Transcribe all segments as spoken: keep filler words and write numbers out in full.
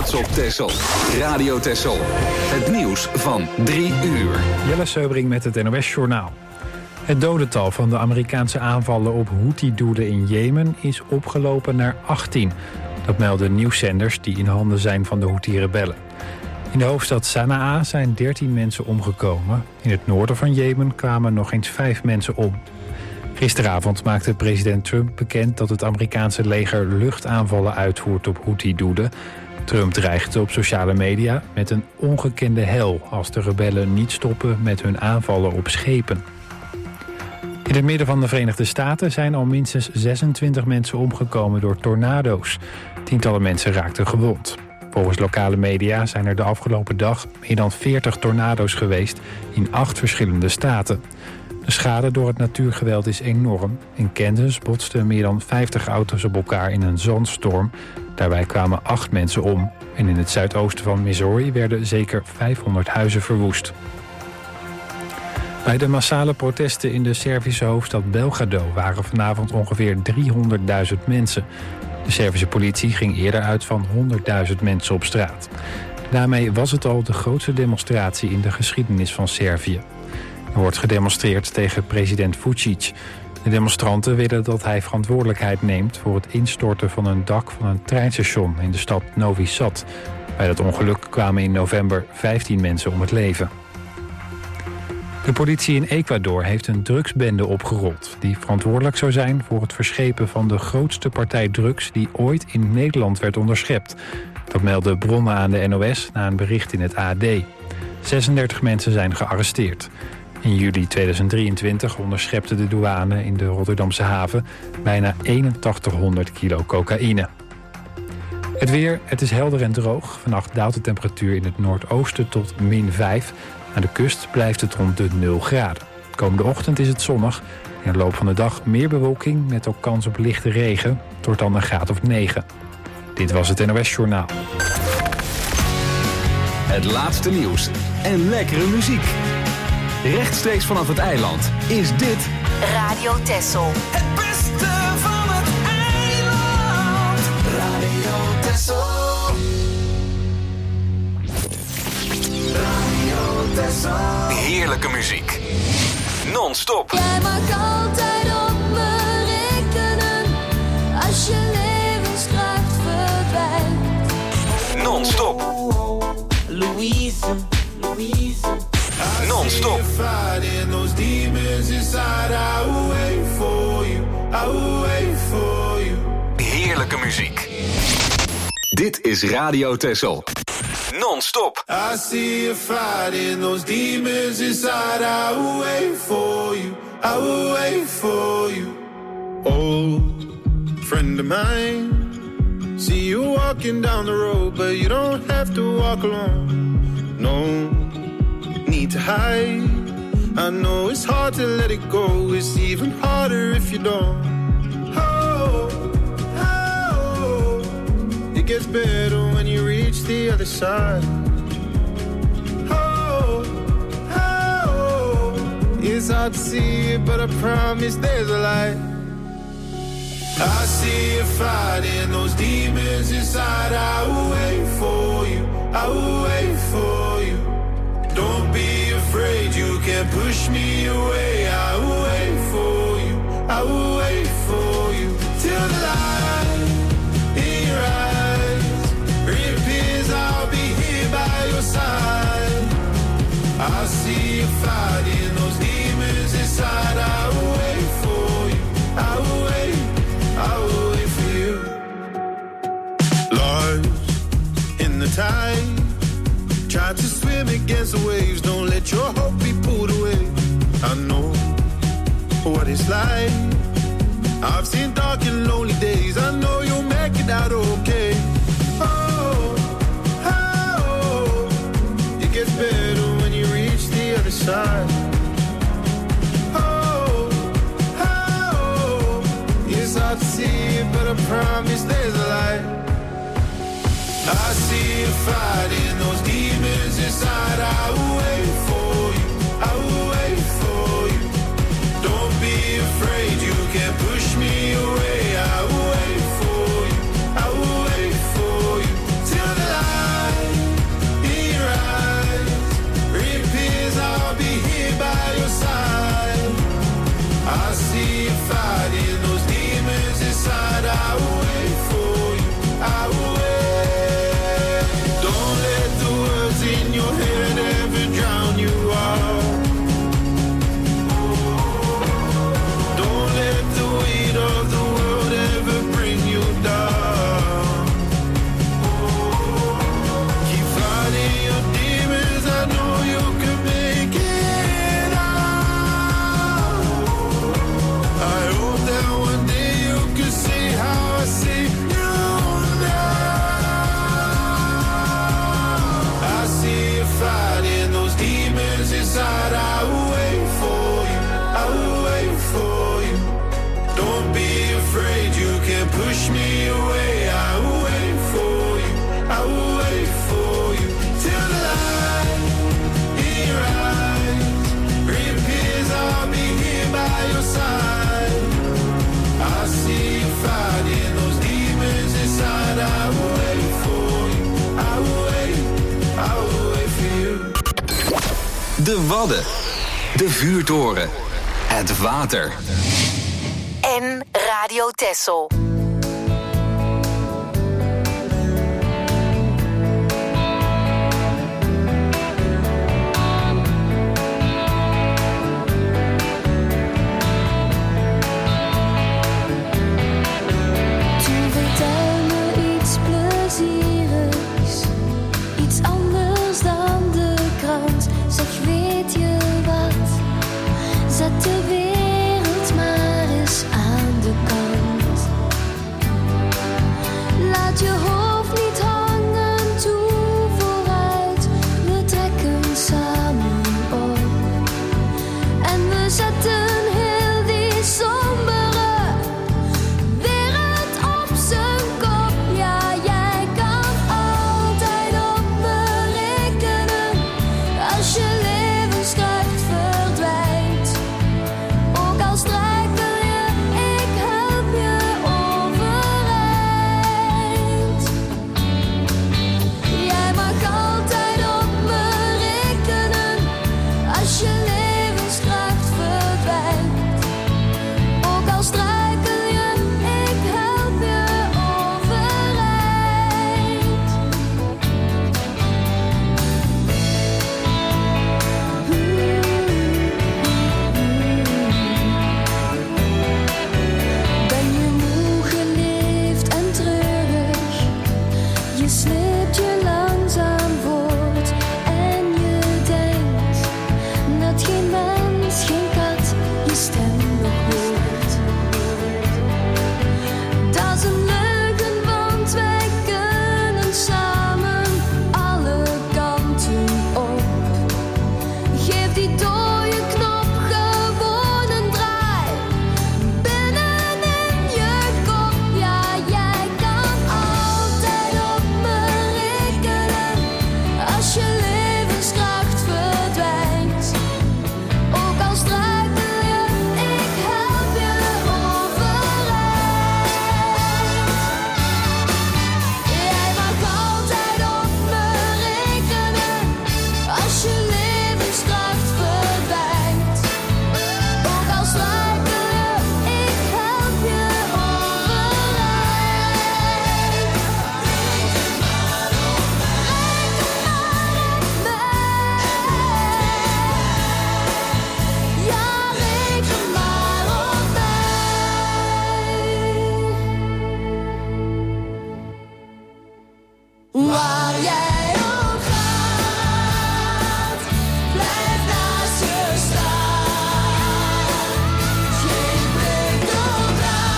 trots op Texel. Radio Texel. Het nieuws van drie uur. Jelle Seubring met het N O S-journaal. Het dodental van de Amerikaanse aanvallen op Houthi-doelen in Jemen is opgelopen naar achttien. Dat melden nieuwszenders die in handen zijn van de Houthi-rebellen. In de hoofdstad Sanaa zijn dertien mensen omgekomen. In het noorden van Jemen kwamen nog eens vijf mensen om. Gisteravond maakte president Trump bekend dat het Amerikaanse leger luchtaanvallen uitvoert op Houthi-doelen. Trump dreigde op sociale media met een ongekende hel als de rebellen niet stoppen met hun aanvallen op schepen. In het midden van de Verenigde Staten zijn al minstens zesentwintig mensen omgekomen door tornado's. Tientallen mensen raakten gewond. Volgens lokale media zijn er de afgelopen dag meer dan veertig tornado's geweest in acht verschillende staten. De schade door het natuurgeweld is enorm. In Kansas botsten meer dan vijftig auto's op elkaar in een zandstorm. Daarbij kwamen acht mensen om. En in het zuidoosten van Missouri werden zeker vijfhonderd huizen verwoest. Bij de massale protesten in de Servische hoofdstad Belgrado waren vanavond ongeveer driehonderdduizend mensen. De Servische politie ging eerder uit van honderdduizend mensen op straat. Daarmee was het al de grootste demonstratie in de geschiedenis van Servië. Er wordt gedemonstreerd tegen president Vučić. De demonstranten willen dat hij verantwoordelijkheid neemt voor het instorten van een dak van een treinstation in de stad Novi Sad. Bij dat ongeluk kwamen in november vijftien mensen om het leven. De politie in Ecuador heeft een drugsbende opgerold die verantwoordelijk zou zijn voor het verschepen van de grootste partij drugs die ooit in Nederland werd onderschept. Dat melden bronnen aan de N O S na een bericht in het A D. zesendertig mensen zijn gearresteerd. In juli tweeduizend drieëntwintig onderschepte de douane in de Rotterdamse haven bijna eenentachtighonderd kilo cocaïne. Het weer, het is helder en droog. Vannacht daalt de temperatuur in het noordoosten tot min vijf. Aan de kust blijft het rond de nul graden. Komende ochtend is het zonnig. In de loop van de dag meer bewolking met ook kans op lichte regen. Het wordt dan een graad of negen. Dit was het N O S-journaal. Het laatste nieuws en lekkere muziek. Rechtstreeks vanaf het eiland is dit Radio Texel. Het beste van het eiland. Radio Texel. Radio Texel. heerlijke muziek. Non-stop. Jij mag altijd op me rekenen als je levenskracht verdwijnt. Non-stop. Louise, Louise. Non-stop. Heerlijke muziek. Dit is Radio Texel. Non-stop. I see you fighting those demons inside. I will wait for you. I will wait for you. Old friend of mine. See you walking down the road, but you don't have to walk alone. No need to hide. I know it's hard to let it go. It's even harder if you don't. Oh, oh, it gets better when you reach the other side. Oh, oh, it's hard to see it, but I promise there's a light. I see you fighting those demons inside. I will wait for you. I will wait for you. Don't be afraid, you can't push me away. I will wait for you. I will wait for you till the light in your eyes reappears. I'll be here by your side. I see you fighting those demons inside. I will wait for you. I will wait. I will wait for you. Lost in the tide, try to swim against the waves. Don't let your hope be pulled away. I know what it's like. I've seen dark and lonely days. I know you'll make it out okay. Oh, oh, it gets better when you reach the other side. Oh, oh, it's hard to see it, but I promise there's a light. I see you fighting those demons inside. I will wait for you. I will wait for you. Don't be afraid, you can't push me away. I will wait for you. I will wait for you till the light push me away. I will wait for you, I will wait for you till the light in your eyes reappears. I'll be here by your side. I see you fighting those demons inside. I will wait for you, I will wait, I will wait for you. De Wadden, de vuurtoren, het water. En Radio Texel. Zet de wereld maar eens aan de kant. Laat je hoofd niet hangen, toe vooruit. We trekken samen op. En we zetten heel die sombere wereld op zijn kop. Ja, jij kan altijd op me rekenen. Als je levenskracht verdwijnt. Ook al struikel je, ik help je overeind. Jij mag altijd op me rekenen. Als je levenskracht verdwijnt. Ook al struikel je, ik help je overeind. Ben je moe geleefd en treurig? Je sleept je langzaam voort en je denkt dat geen mens, geen kat je stem nog hoort. Dat is een leugen, want wij kunnen samen alle kanten op. Geef die dode knop gewoon een draai. Binnenin je kop, ja, jij kan altijd op me rekenen. Als je levenskracht verdwijnt. Ook al struikel je, ik help je overeind. Jij mag altijd op me rekenen. Als je levenskracht verdwijnt. Ook al struikel je, ik help je overeind. Reken maar op mij. Ja, reken maar op mij. Waar jij ook gaat, blijf naast je staan. Geen blik op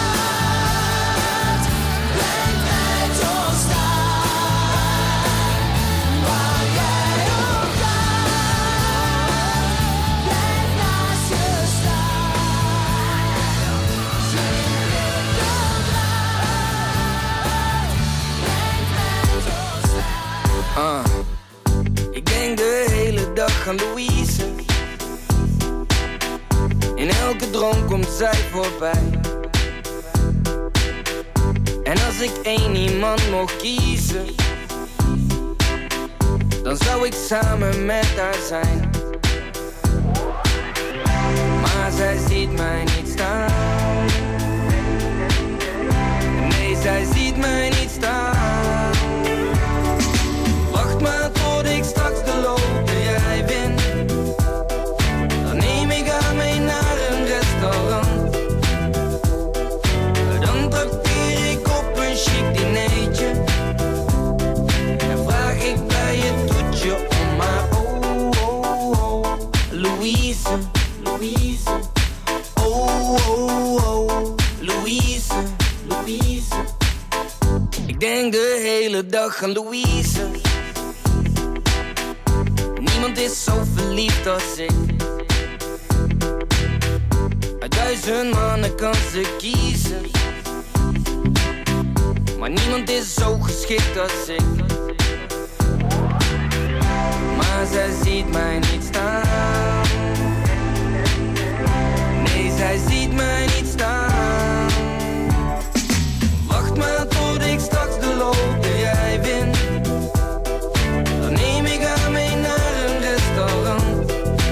raad, blijf bij toch staan. Waar jij ook gaat, blijf naast je staan. Geen blik op raad, blijf bij toch staan. Ah, ik denk de hele dag aan Louise. In elke droom komt zij voorbij. En als ik één iemand mocht kiezen, dan zou ik samen met haar zijn. Maar zij ziet mij niet staan. Nee, zij ziet mij niet staan. Wacht maar tot ik straks de loterij win. Dan neem ik haar mee naar een restaurant. Dan trakteer ik op een chic dinertje. En vraag ik bij het toetje om maar oh, oh, oh. Louise, Louise. Oh, oh, oh. Louise, Louise. Ik denk de hele dag aan Louise. Niemand is zo verliefd als ik. Uit duizend mannen kan ze kiezen. maar niemand is zo geschikt als ik. Maar zij ziet mij niet staan. Nee, zij ziet mij niet staan. Wacht maar tot ik straks de loterij win. Dan neem ik haar mee naar een restaurant.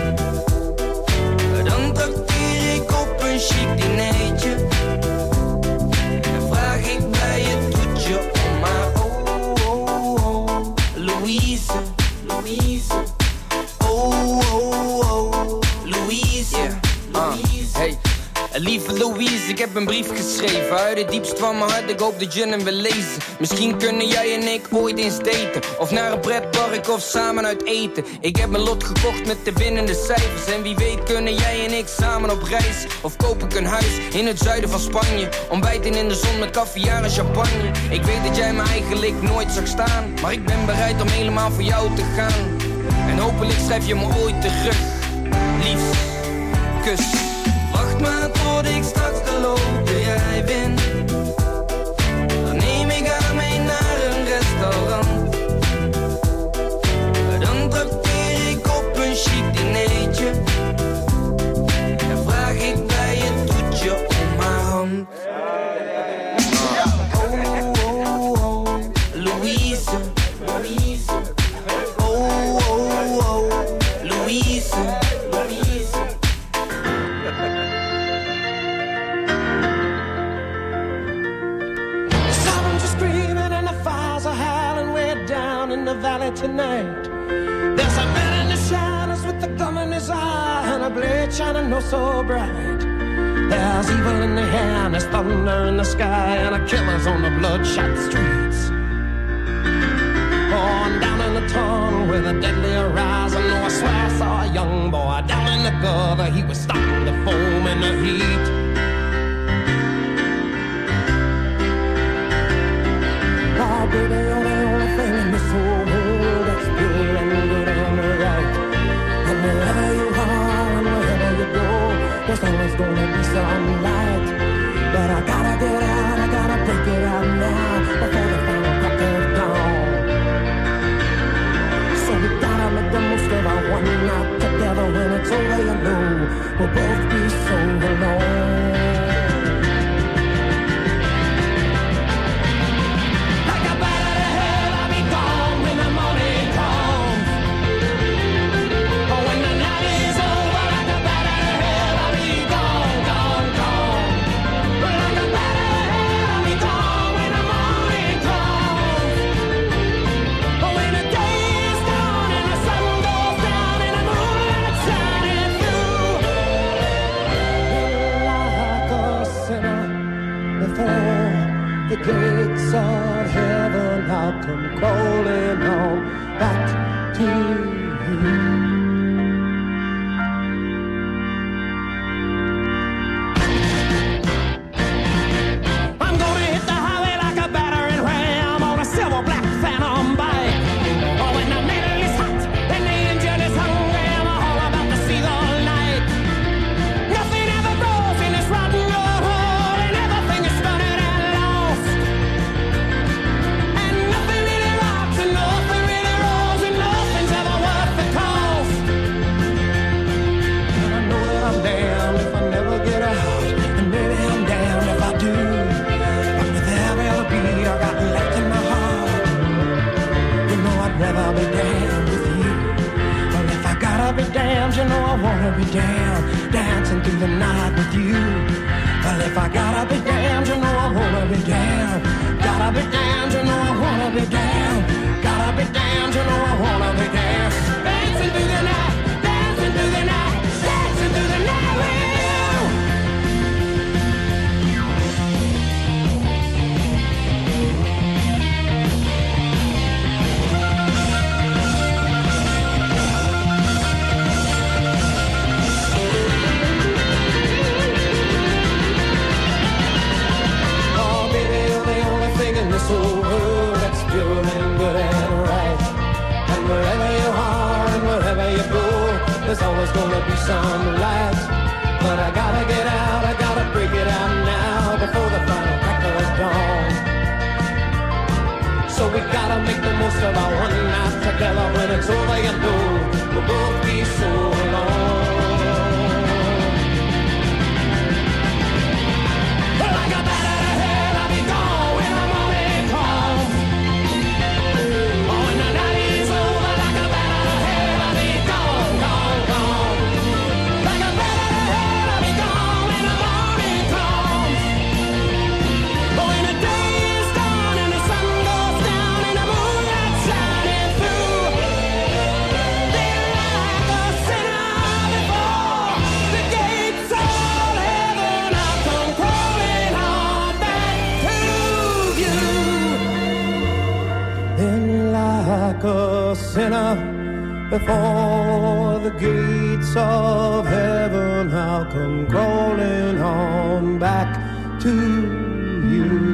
Dan trakteer ik op een chic dinertje. En vraag ik bij het toetje om maar oh, oh, oh, Louise, Louise. Oh, oh, oh, Louise, yeah. uh, hey. Lieve Louise, ik heb een brief geschreven uit het diepst van mijn hart, ik hoop dat je hem wil lezen. Misschien kunnen jij en ik ooit eens daten, of naar een pretpark of samen uit eten. Ik heb mijn lot gekocht met de winnende cijfers. En wie weet kunnen jij en ik samen op reis. Of koop ik een huis in het zuiden van Spanje, ontbijten in de zon met caviar en champagne. Ik weet dat jij me eigenlijk nooit zag staan, maar ik ben bereid om helemaal voor jou te gaan. En hopelijk schrijf je me ooit terug. Liefst, kus. Wacht maar tot ik straks de loterij win. Dan neem ik haar mee naar een restaurant. Dan trakteer ik op een chic dinertje. En vraag ik bij het toetje om haar hand. Oh, oh, oh, Louise, Louise. Oh, oh, oh, Louise, Louise. In the valley tonight, there's a man in the shadows with a gun in his eye and a blade shining oh so bright. There's evil in the air and there's thunder in the sky and a killer's on the bloodshot streets. Oh, and down in the tunnel with a deadly horizon, oh, I swear I saw a young boy down in the gutter. He was starting to foam in the heat. Oh, baby, you're the only thing in this whole world that's pure and good and right. And wherever you are and wherever you go, there's always gonna be some light. But I gotta get out, I gotta break it out now before the final crack of dawn. So we gotta make the most of our one night together. When it's over, you know we'll both be so alone. The gates of heaven, I'll come crawling on back to you. I'm gonna hit the highway like a battering ram on a silver black phantom bike. Oh, when the metal is hot and the engine is hungry, I'm all about to see the light. Nothing ever grows in this rotten old hole, and everything is stunning. I'll be damned with you. Well, if I gotta be damned, you know I wanna be damned, dancing through the night with you. Well, if I gotta be damned, you know I wanna be damned. Gotta be damned, you know I wanna be damned. Gotta be damned, you know I wanna be damned. Dancing through the night, dancing through the night, dancing through the night with you. This whole world that's pure and good and right. And wherever you are and wherever you go, there's always gonna be some light. But I gotta get out, I gotta break it out now before the final crack of dawn. sinner before the gates of heaven. I'll come crawling on back to you.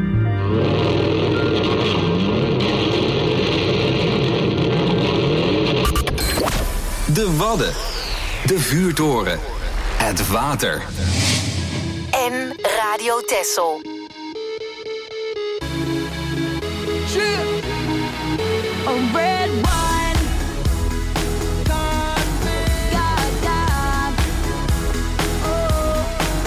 De Wadden, de vuurtoren, het water. En Radio Texel. A red wine, God, God. Oh,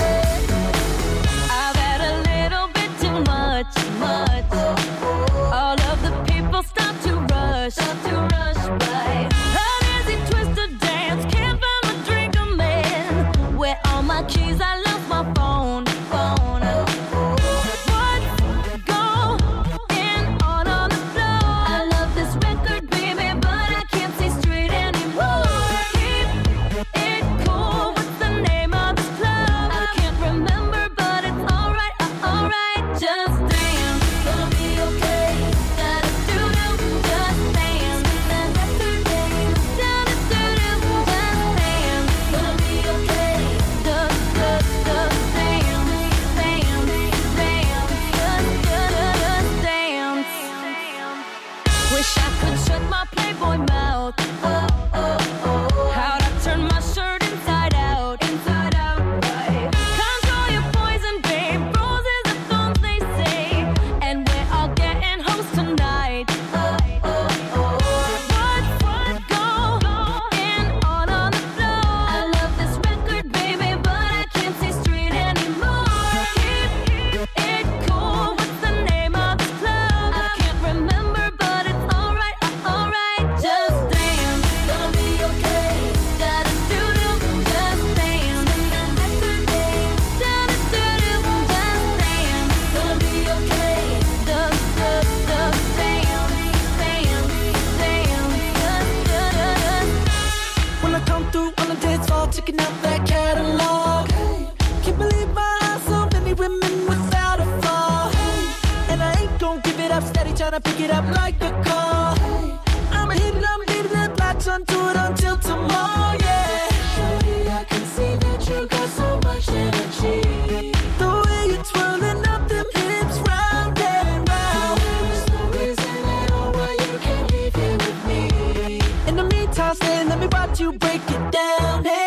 I've had a little bit too much, much. All of the people stop to rush, stop to rush by. An easy twisted dance, can't find a drink I'm in. Where all my keys, I lost my phone, phone. Checking out that catalog. Hey, can't believe my eyes, so many women without a flaw. Hey, and I ain't gon' give it up, steady trying to pick it up like a call. Hey, I'ma hit it, I'm leaving it, latch onto it until tomorrow, yeah. Shorty, I can see that you got so much energy. The way you're twirling up them hips round and round. There's no reason at all why you can't leave here with me. In the meantime, stay, let me watch you break it down. Hey,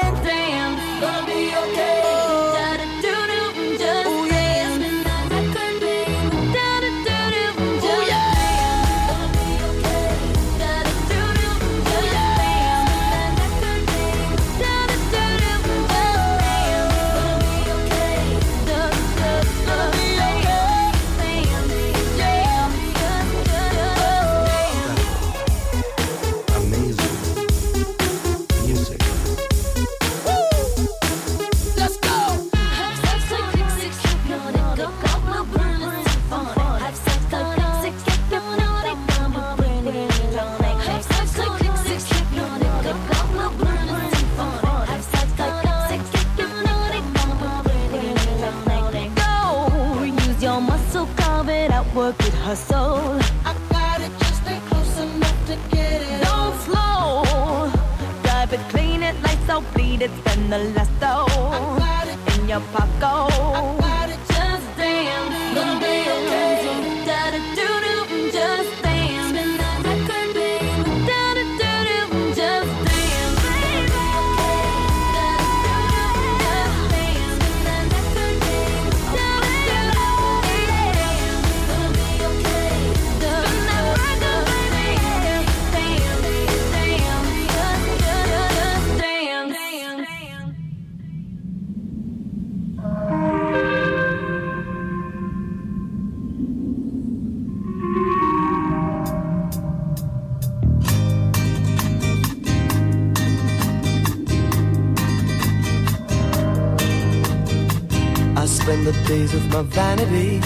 gonna be okay. Oh. Da-da-doo-doo, just oh, yeah. Dance. Da-da-doo-doo, just oh, yeah. Dance. Gonna be okay. Da-da-doo-doo, just oh, yeah. Dance. Da-da-doo-doo, just dance. Gonna be okay. Da-da-doo-doo, gonna be okay. Dance, yeah. Da-da-doo-doo, Amazing music. Work it, hustle. I got it, just stay close enough to get it. Don't slow. Drive it, clean it, lights out, bleed it, spend the last dough. I got it in your pocket. I got it, just dance. Gonna be okay. Da-da-doo-doo, just dance. Spin that record, babe. Da-da-doo-doo, just dance. Baby. Da-da-doo-doo, just dance. Spin that record, babe. Da-da-doo-doo. I spend the days with my vanity.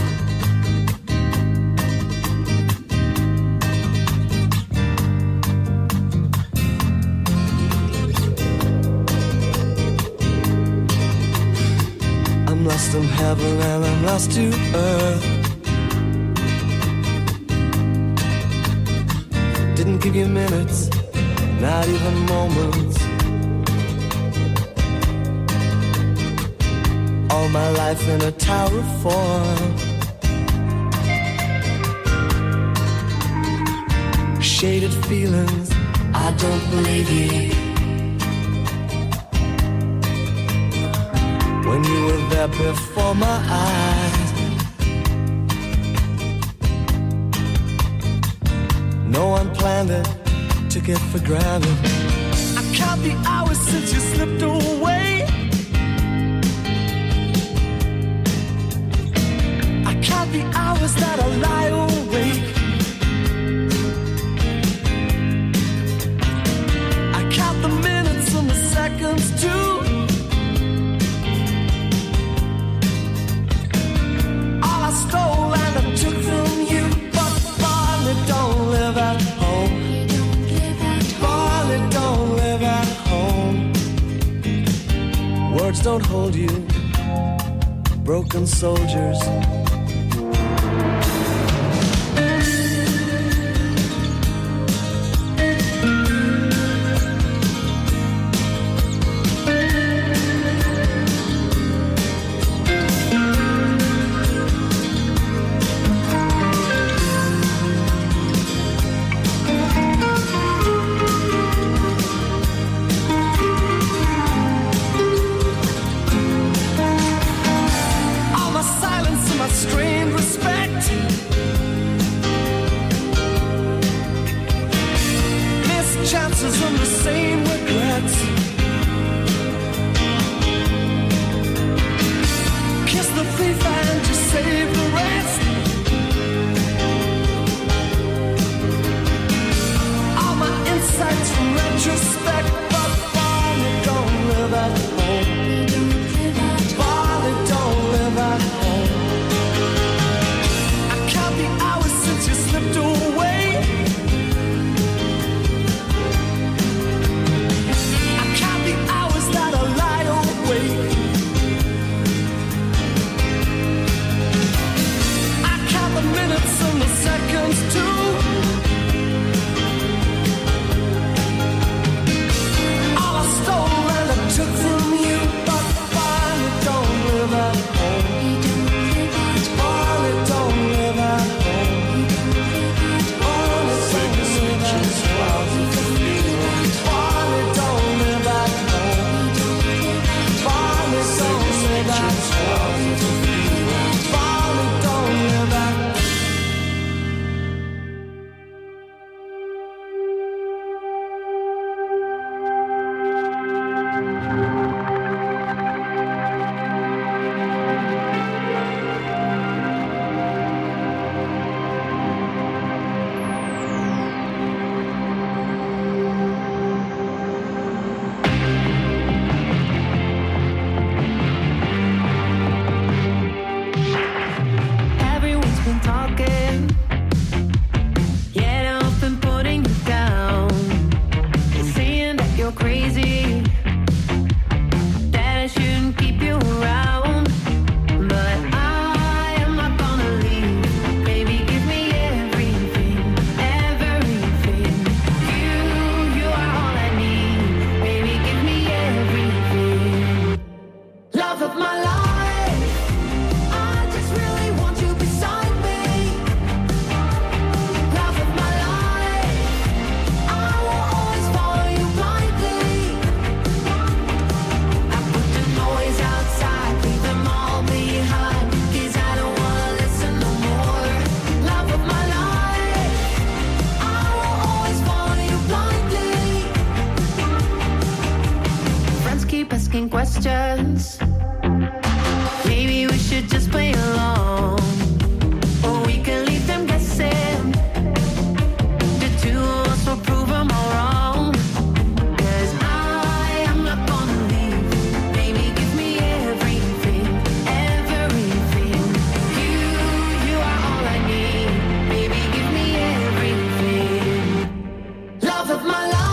I'm lost in heaven and I'm lost to earth. Didn't Can't give you minutes, not even moments. All my life in a tower form. Shaded feelings, I don't believe you. When you were there before my eyes, no one planned it, took it for granted. I count the hours since you slipped away. I count the hours that I lie awake. I count the minutes and the seconds too. All I stole and I took from you, but Barney don't live at home. Barney don't live at home. Words don't hold you, broken soldiers. Strained respect, missed chances and the same regrets. Kiss the thief and you save the rest. All my insights from retrospect, but Barney don't live at home. Barney don't live at home. The hours since you slipped away. I count the hours that I lie awake. I count the minutes and the seconds too. All I stole and I took from you, but Barney don't live at home. Barney don't live at home. Questions. Maybe we should just play along, or we can leave them guessing. The two of us will prove them all wrong. 'Cause I am not gonna leave. Baby, give me everything, everything. You, you are all I need. Baby, give me everything. Love of my life.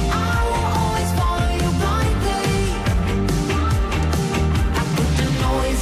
Noise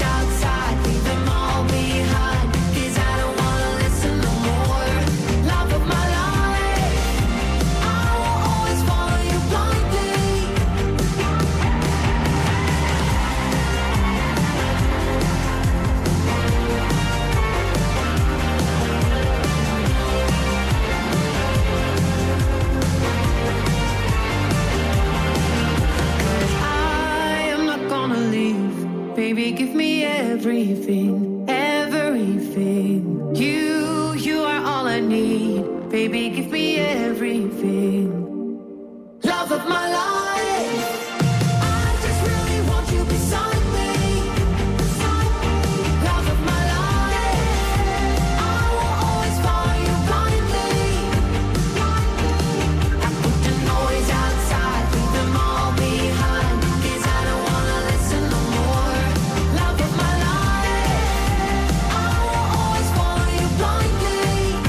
everything, everything. You, you are all I need. Baby, give me everything. Love of my life. I just really want you beside me. Love of my life. I will always follow you blindly. I put the noise outside, leave them all behind. 'Cause I don't wanna listen no more. Love of my life. I will always follow you blindly.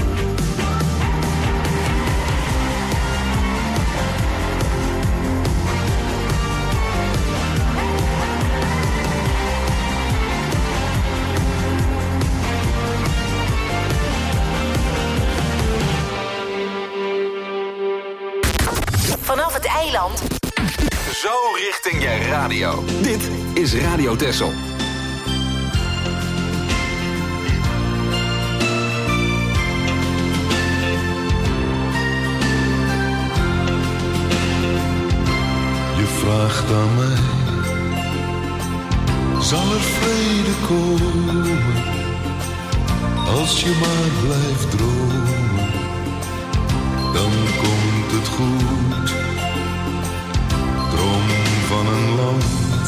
Vanaf het eiland. Zo richting je radio. Dit is Radio Texel. Je vraagt aan mij, zal er vrede komen, als je maar blijft dromen, dan komt het goed. Droom van een land,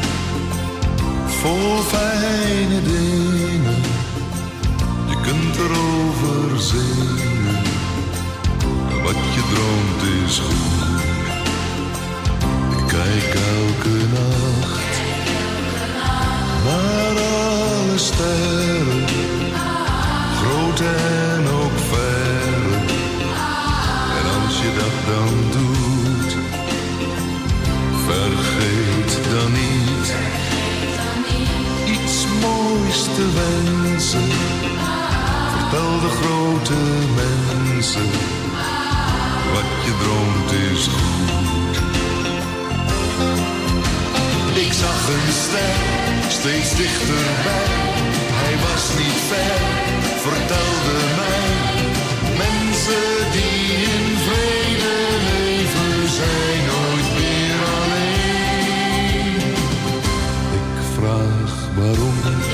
vol fijne dingen, je kunt erover zingen, wat je droomt is goed. Kijk elke nacht naar alle sterren, groot en ook verre. En als je dat dan doet, vergeet dan niet iets moois te wensen. Vertel de grote mensen, wat je droomt is goed. Ik zag een ster, steeds dichterbij. Hij was niet ver, vertelde mij. Mensen die in vrede leven, zijn nooit meer alleen. Ik vraag waarom,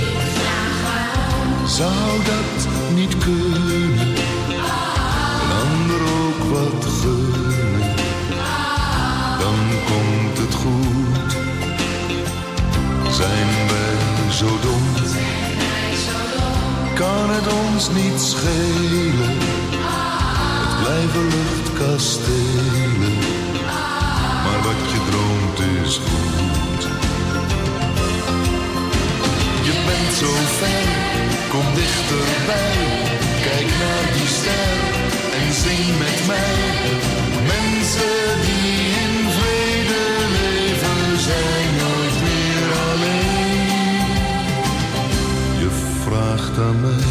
zou dat niet kunnen? Een ander ook wat gunnen, dan komt het goed. Zijn wij zo dom? Kan het ons niet schelen? Het blijven luchtkastelen, maar wat je droomt is goed. Je bent zo ver, kom dichterbij. Kijk naar die ster en zing met mij. Mensen die in vrede leven, zijn nooit meer alleen. Je vraagt aan mij,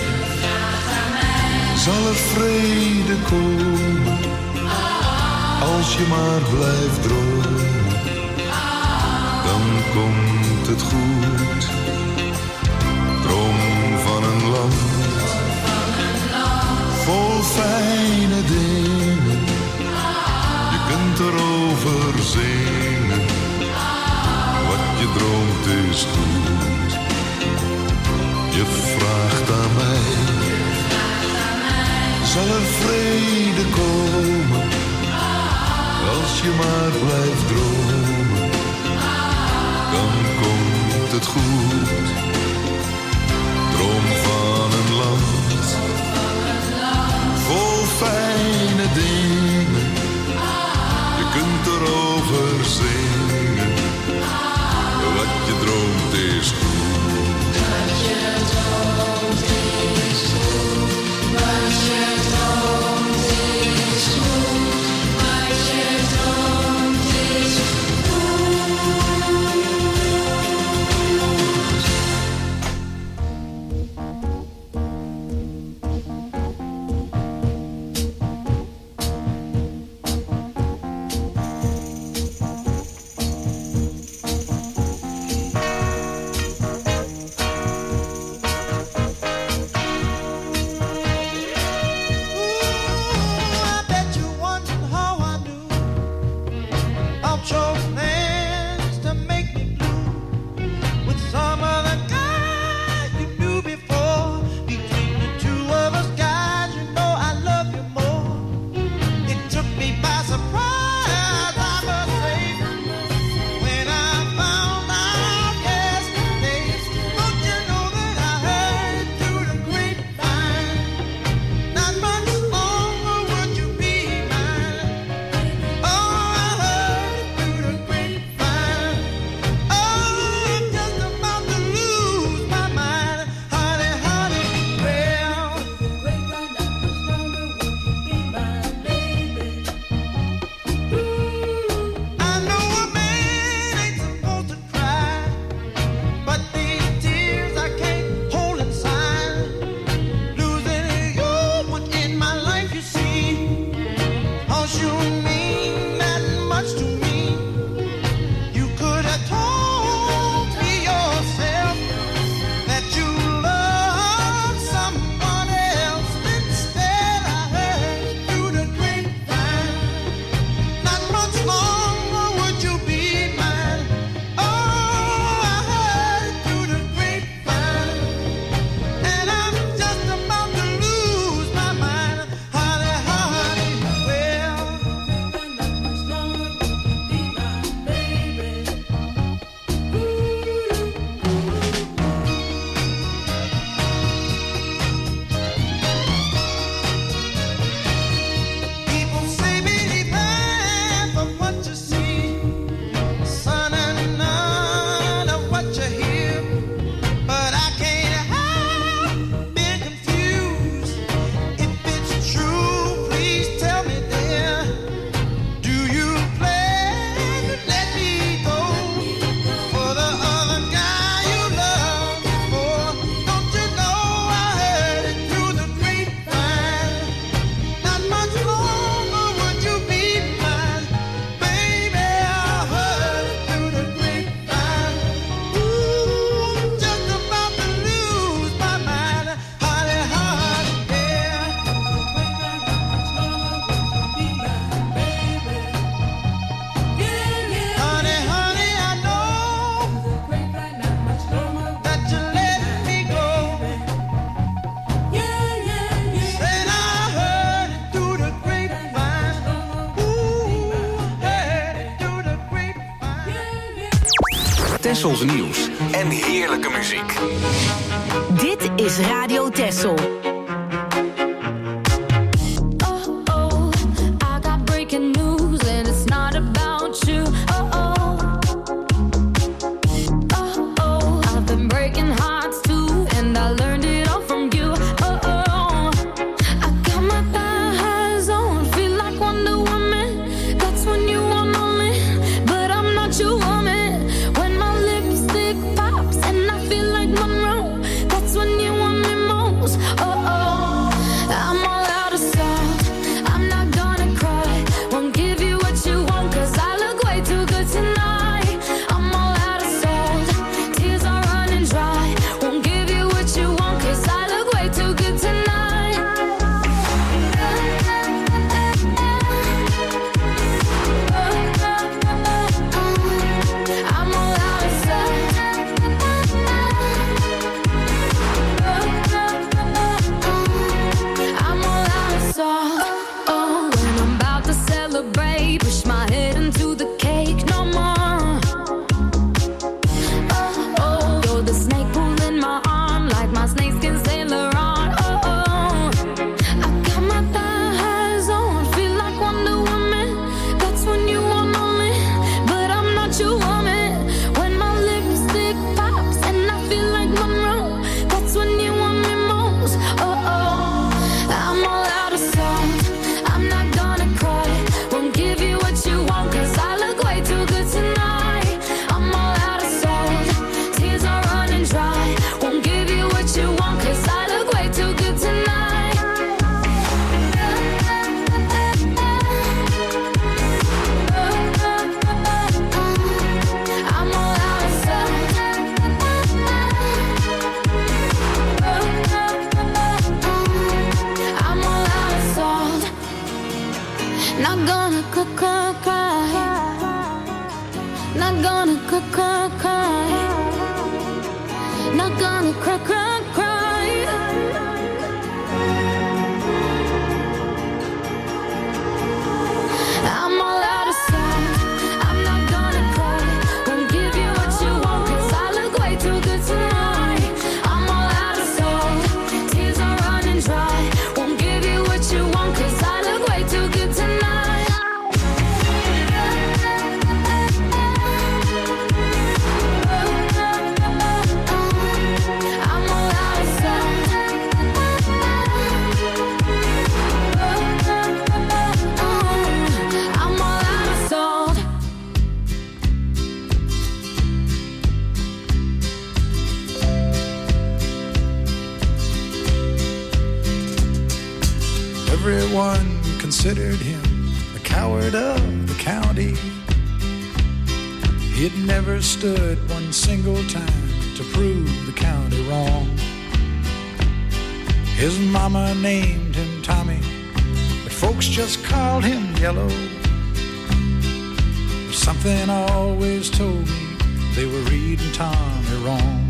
zal er vrede komen, als je maar blijft dromen, dan komt het goed. Droom van een land, vol fijne dingen, je kunt erover zingen, wat je droomt is goed. Je vraagt aan mij, zal er vrede komen, als je maar blijft dromen, dan komt het goed. Droom van een land, vol fijne dingen, je kunt erover zingen, wat je droomt is goed. Wat je droomt is goed, wat je droomt is goed, wat je droomt is goed. Tessels nieuws en heerlijke muziek. Dit is Radio Tessel. Everyone considered him the coward of the county. He had never stood one single time to prove the county wrong. His mama named him Tommy, but folks just called him Yellow. But something always told me they were reading Tommy wrong.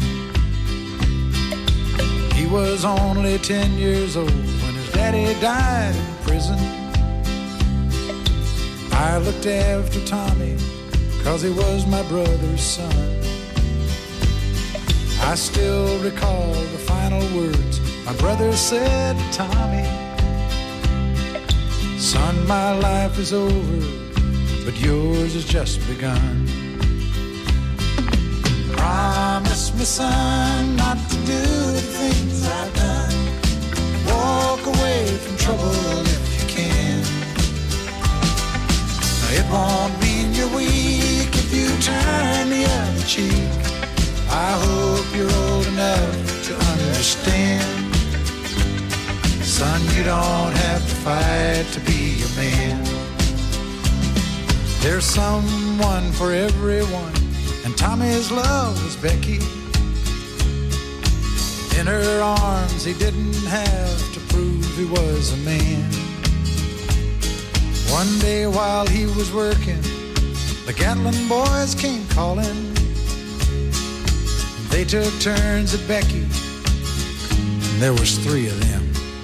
He was only ten years old when his daddy died in prison. I looked after Tommy 'cause he was my brother's son. I still recall the final words my brother said to Tommy. Son, my life is over, but yours has just begun. Promise me, son, not to do the things I've done. Walk away from trouble if you can. It won't mean you're weak if you turn the other cheek. I hope you're old enough to understand. Son, you don't have to fight to be a man. There's someone for everyone, and Tommy's love was Becky. In her arms he didn't have to prove he was a man. One day while he was working, the Gatlin boys came calling. They took turns at Becky, and there was three of them.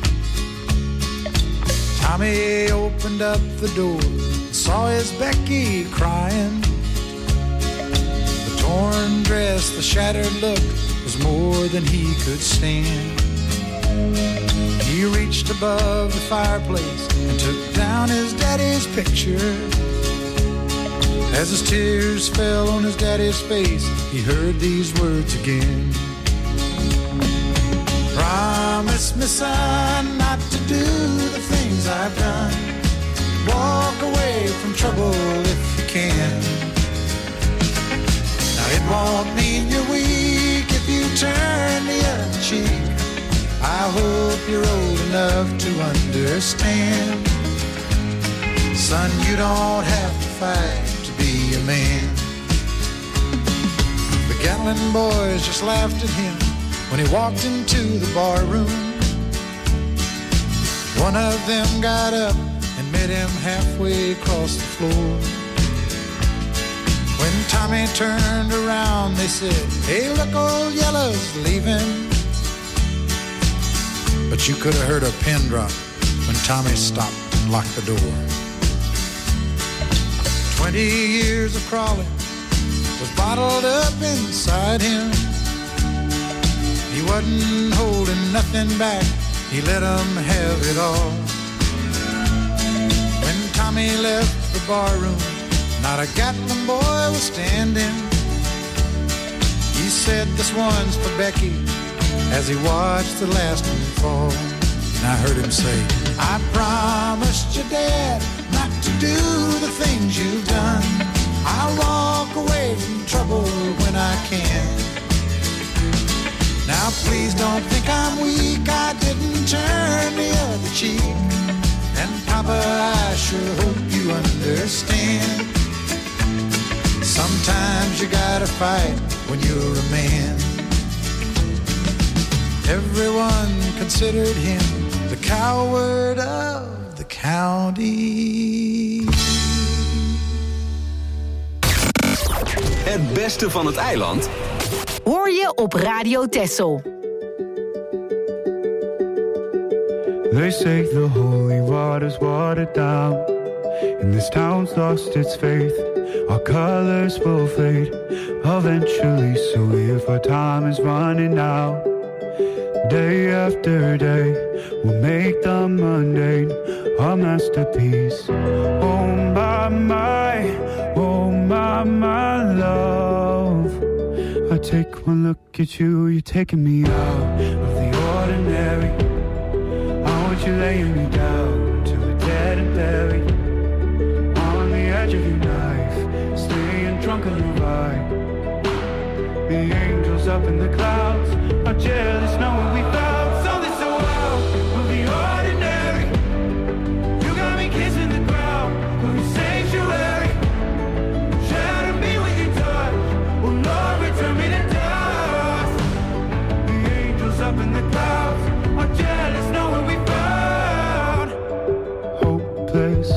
Tommy opened up the door and saw his Becky crying, but torn dress, the shattered look was more than he could stand. He reached above the fireplace and took down his daddy's picture. As his tears fell on his daddy's face, he heard these words again. Promise me, son, not to do the things I've done. Walk away from trouble if you can. Now it won't mean you're weak if you turn the other cheek. I hope you're old enough to understand. Son, you don't have to fight to be a man. The Gatlin boys just laughed at him when he walked into the bar room. One of them got up and met him halfway across the floor. When Tommy turned around, they said, "Hey, look, old Yellow's leaving." But you could have heard a pin drop when Tommy stopped and locked the door. Twenty years of crawling was bottled up inside him. He wasn't holding nothing back, he let them have it all. When Tommy left the barroom, not a Gatlin boy was standing. He said, "This one's for Becky," as he watched the last one fall. And I heard him say, "I promised your dad not to do the things you've done. I'll walk away from trouble when I can. Now please don't think I'm weak, I didn't turn the other cheek. And Papa, I sure hope you understand. Sometimes you gotta fight when you're a man." Everyone considered him the coward of the county. Het beste van het eiland hoor je op Radio Texel. They say the holy water's watered down, and this town's lost its faith. Our colors will fade eventually, so if our time is running out, day after day, we'll make the mundane a masterpiece. Oh my, my, oh my, my love. I take one look at you, you're taking me out of the ordinary. I want you laying me down till we're dead and buried. On the edge of your knife, staying drunk on your ride. The angels up in the clouds are jealous knowing we found something so wild of the ordinary. You got me kissing the ground of your sanctuary. Shatter me with your touch, oh Lord, return me to dust. The angels up in the clouds are jealous knowing we found hopeless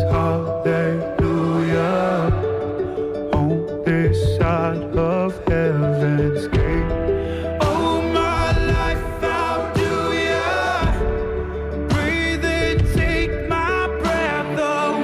hallelujah on this side of heaven's gate. Oh, my life, how do ya breathe and take my breath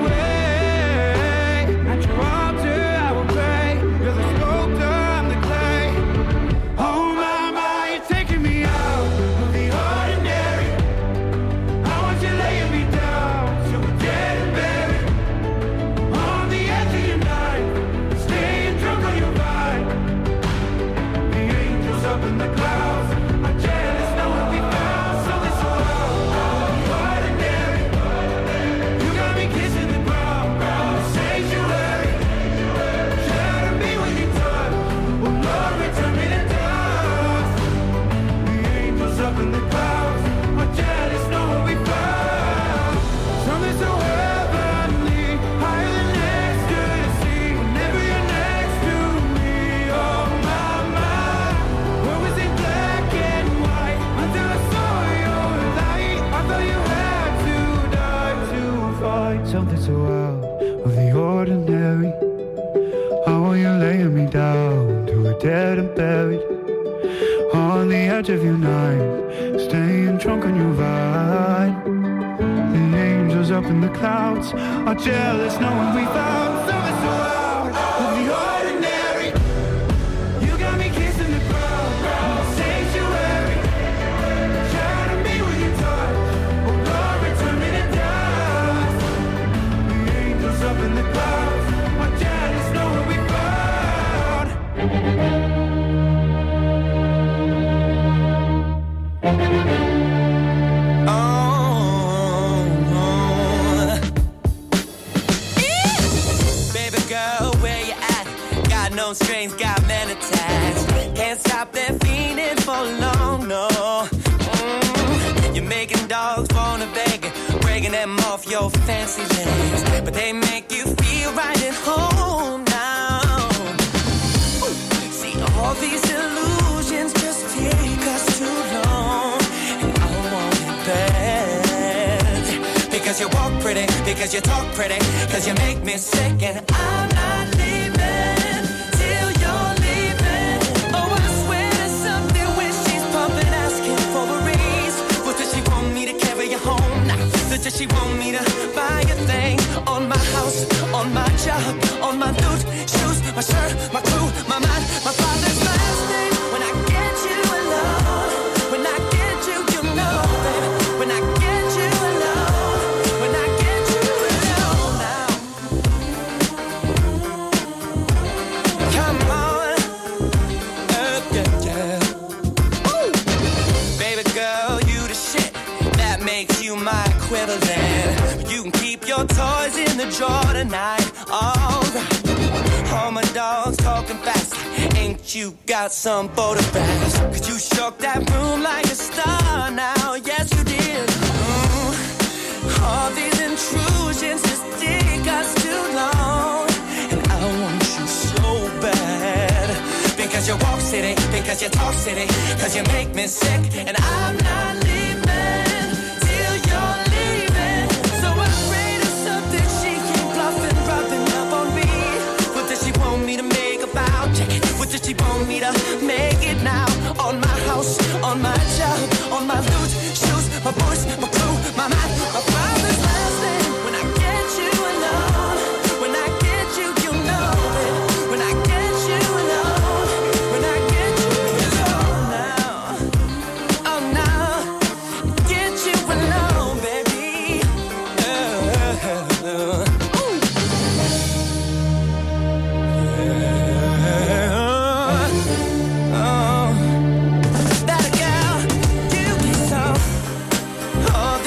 away? At your altar I will pray. You're the sculptor, I'm the clay. Oh my, my, you're taking me out of the ordinary. I want you laying me down till we're dead and buried. On the edge of your night, staying drunk on your vine. The angels up in the clouds are jealous knowing we found something so wild, the ordinary. You got me kissing the ground, the sanctuary. Shatter me with your touch, oh Lord, return me to dust. The angels up in the clouds are jealous knowing we found something so heavenly, higher than ecstasy. Whenever you're next to me, oh my, my. Where was it black and white until I saw your light? I thought you had to die to fight something so out of the ordinary. How are you laying me down till we're dead and buried? On the edge of your night, staying drunk on your vine. The angels up in the clouds are jealous knowing we found something so out of the ordinary. Mm, you're making dogs wanna beg, breaking them off your fancy legs, but they make you feel right at home now. Ooh, see, all these illusions just take us too long, and I want it bad. Because you walk pretty, because you talk pretty, because you make me sick, and I'm not leaving till you're leaving. Oh, I swear to something when she's pumping, asking for a raise. What does she want me to carry you home? Nah, does she want me to buy a thing? On my house, on my job, on my loot, shoes, my shirt, my crew, my mind, my father's last name. When I get you alone, when I get you, you know, baby. When I get you alone, when I get you alone now. Come on, uh, yeah, yeah. Ooh. Baby girl, you the shit. That makes you my equivalent. You can keep your toys in the drawer tonight. Alright. All my dogs talking fast. Ain't you got some photographs? Cause you shook that room like a star now. Yes, you did. Mm. All these intrusions just take us too long. And I want you so bad. Because you walk city, because you talk city, because you make me sick. And I'm not leaving till you're leaving. So afraid of something she keep bluffing, rubbing up on me. What does she want me to make about? Check it. What does she want me to make it now? On my house, on my job, on my loot, shoes, my voice, my crew, my mind, my father's last name. When I get you alone, when I get you, you know it. When I get you alone, when I get you alone now. Oh, now, get you alone, baby. Uh, uh, uh. All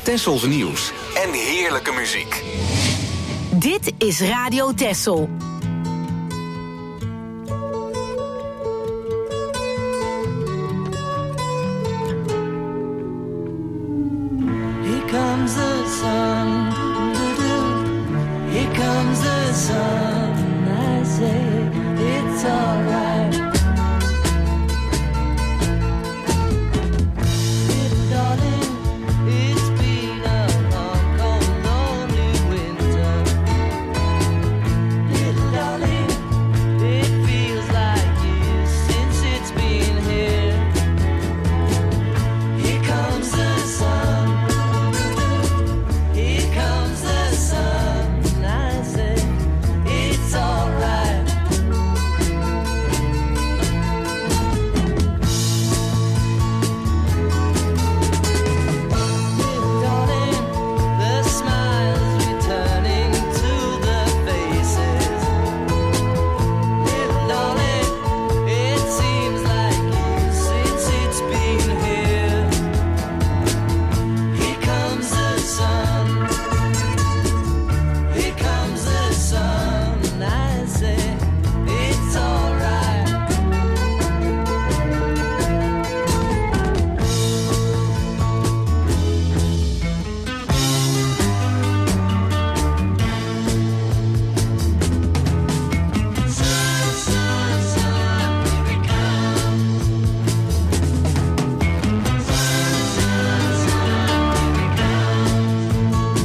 Tessels nieuws en heerlijke muziek. Dit is Radio Tessel. Here comes the sun, doo-doo. Here comes the sun. I say it's alright. Little darling, it's been a long, cold, lonely winter. Little darling, it feels like years since it's been here. Here comes the sun. Here comes the sun. I say it's alright. Little darling, the smiles returning to the faces. Little darling, it seems like years since it's been here. Here comes the sun. Here comes the sun. I say it's alright. Sun, sun, sun, here it comes. Sun, sun, sun, here it comes.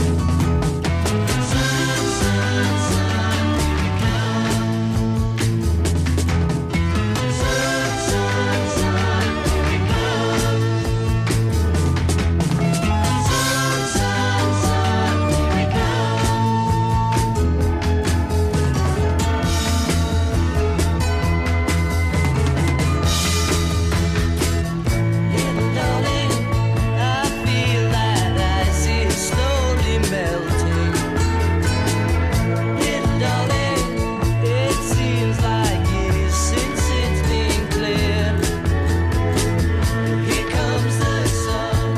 Sun, sun, sun, here it comes. Sun, sun, sun, here it comes. Sun, sun, sun, here it Little darling, I feel that ice is slowly melting. Little darling, it seems like years since it's been clear. Here comes the sun.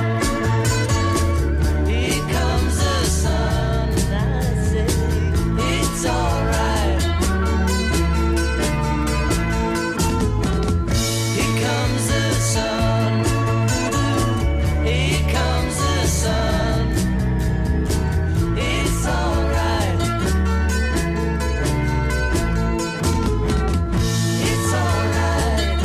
Here comes the sun. I say it's alright. Here comes the sun. Here comes the sun. It's alright. It's alright.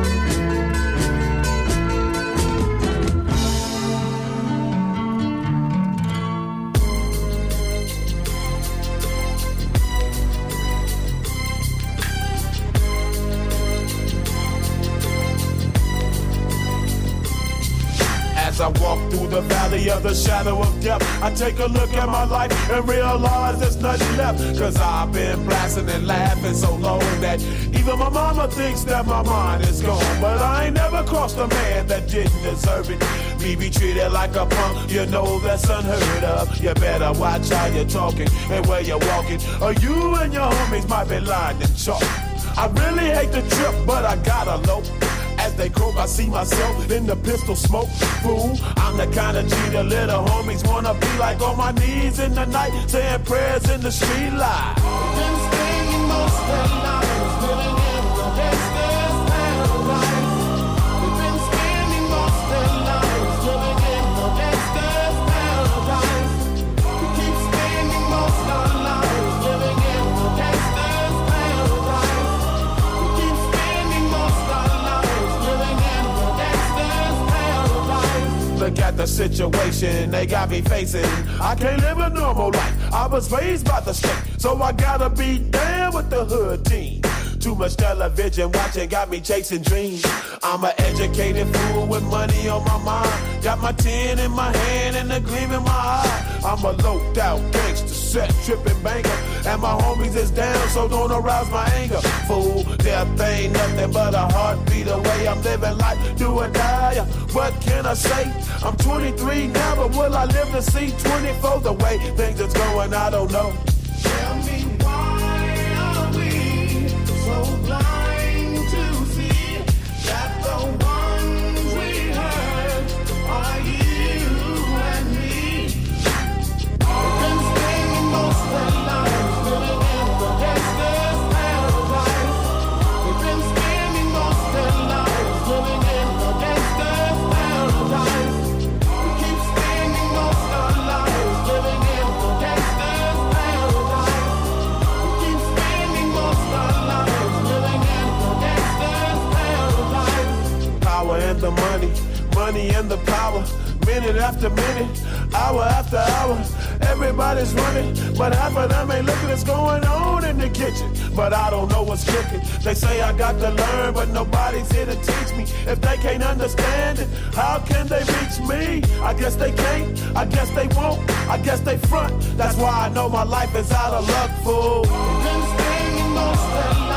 As I walk through the valley of the shadow of death, I take a look at my life and realize there's nothing left. Cause I've been blasting and laughing so long that even my mama thinks that my mind is gone. But I ain't never crossed a man that didn't deserve it. Me be treated like a punk, you know that's unheard of. You better watch how you're talking and where you're walking, or you and your homies might be lined in chalk. I really hate the trip, but I gotta low. As they croak, I see myself in the pistol smoke. Fool, I'm the kind of G the little homies wanna be like, on my knees in the night, saying prayers in the street light. Been spending most of their lives living in the gangster's paradise. We've been spending most of their lives living in the gangster's paradise. We keep spending most of our lives living in the gangster's paradise. We keep spending most of our lives living in the gangster's paradise. Look at the situation they got me facing. I can't live a normal life. I was raised by the street, so I gotta be down with the hood team. Too much television watching got me chasing dreams. I'm an educated fool with money on my mind. Got my tin in my hand and a gleam in my eye. I'm a loped out gangster, set tripping banker, and my homies is down, so don't arouse my anger. Fool, death ain't nothing but a heartbeat away. I'm living life, do or die. What can I say? I'm twenty-three now, but will I live to see twenty-four? The way things is going, I don't know. Tell me why are we so blind to see that the ones we hurt are you and me? Power and the money, money and the power. Minute after minute, hour after hour, everybody's running, but half of them ain't looking what's going on in the kitchen. But I don't know what's cooking. They say I got to learn, but nobody's here to teach me. If they can't understand it, how can they reach me? I guess they can't, I guess they won't, I guess they front. That's why I know my life is out of luck, fool. They've been spending most of their